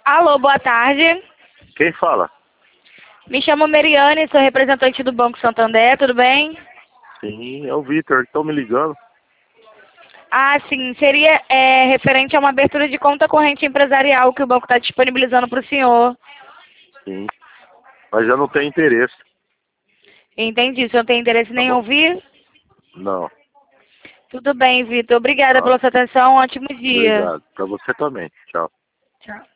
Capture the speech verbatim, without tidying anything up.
Alô, boa tarde. Quem fala? Me chamo Meriane, sou representante do Banco Santander, tudo bem? Sim, é o Vitor, estão me ligando. Ah, sim, seria é, referente a uma abertura de conta corrente empresarial que o banco está disponibilizando para o senhor. Sim, mas eu não tenho interesse. Entendi, o senhor não tem interesse Tá nem em bom? ouvir? Não, Tudo bem, Vitor. Obrigada tá. pela sua atenção, um ótimo dia. Obrigado. Pra você também. Tchau. Tchau.